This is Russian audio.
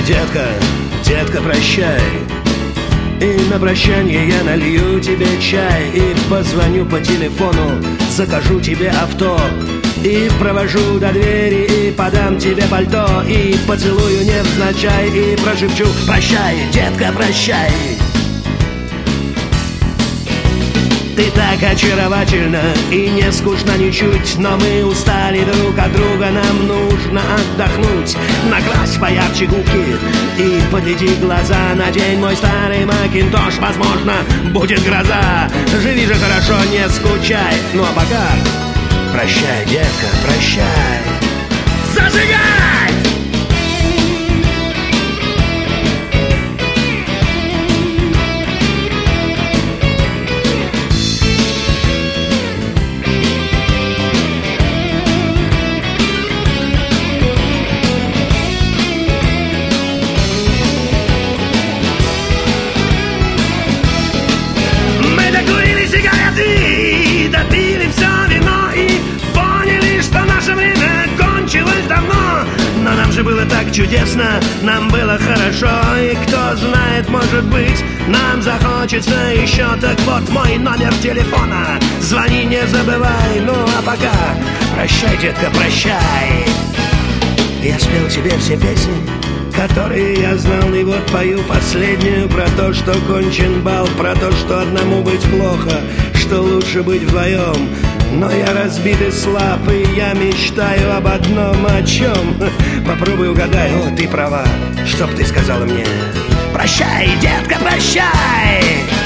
детка, детка, прощай. И на прощание я налью тебе чай, и позвоню по телефону, закажу тебе авто, и провожу до двери, и подам тебе пальто, и поцелую невзначай, и прошепчу: прощай, детка, прощай. Ты так очаровательна и не скучно ничуть, но мы устали друг от друга, нам нужно отдохнуть. Накрась поярче губки и подведи глаза, надень мой старый макинтош, возможно, будет гроза. Живи же хорошо, не скучай, ну а пока прощай, детка, прощай. Зажигай! Сигареты, допили все вино и поняли, что наше время кончилось давно. Но нам же было так чудесно, нам было хорошо, и кто знает, может быть, нам захочется еще. Так вот мой номер телефона, звони, не забывай. Ну а пока прощай, детка, прощай. Я спел тебе все песни, которые я знал, и вот пою последнюю про то, что кончен бал, про то, что одному быть плохо, что лучше быть вдвоем. Но я разбит и слаб, и я мечтаю об одном, о чем. Попробуй угадай, о, ты права, чтоб ты сказала мне: прощай, детка, прощай.